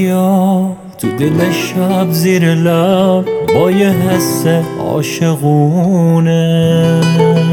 دریا تو دل شب زیر لب با یه حس عاشقونه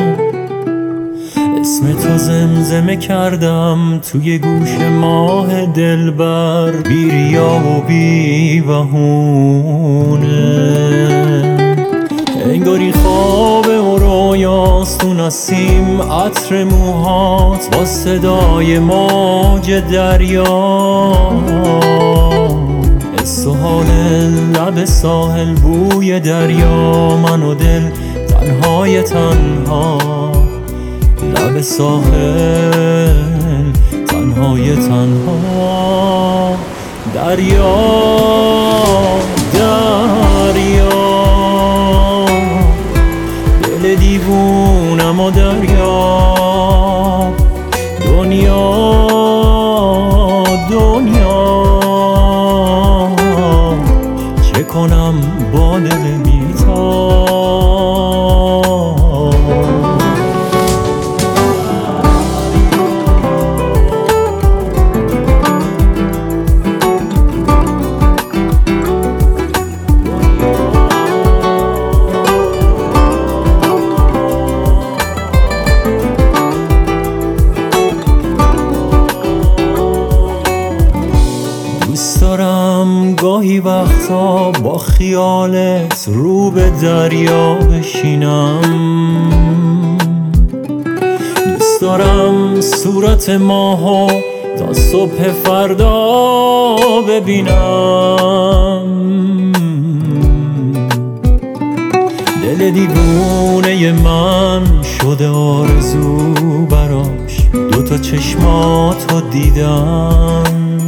اسم تو زمزمه کردم توی گوش ماه دلبر، بی ریا و بی بهونه. انگاری خواب و رویاست تو نسیم عطر موهات با صدای موج دریا. حس و حال لب ساحل، بوی دریا، من و دل تنهای تنها لب ساحل، تنهای تنها. دریا دریا دل دیوونم و دریا. دنیا دنیا چه کنم با دل بی‌تاب. دوست دارم گاهی وقتا با خیالت رو به دریا بشینم. دوست دارم صورت ماهو تا صبح فردا ببینم. دل دیوونه من شده آرزو براش، دوتا چشماتو دیدم.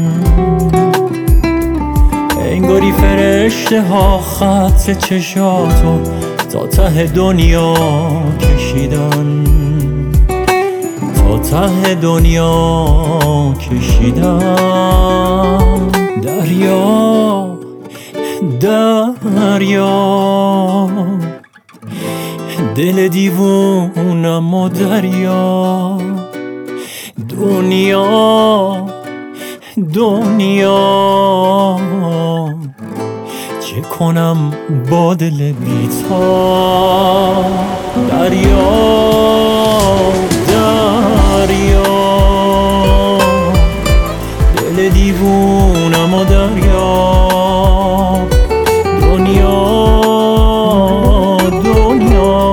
انگاری فرشته ها خط چشاتو تا ته دنیا کشیدن، تا ته دنیا کشیدن. دریا دریا دل دیوونم و دریا. دنیا دنیا چه کنم با دل بی‌تاب. دریا دریا دل دیوونم و دریا. دنیا دنیا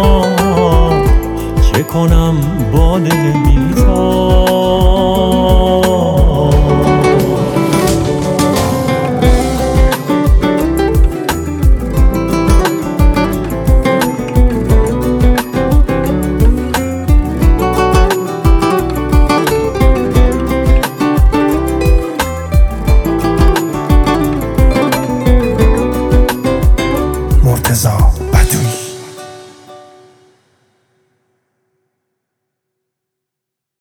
چه کنم با دل بی‌تاب.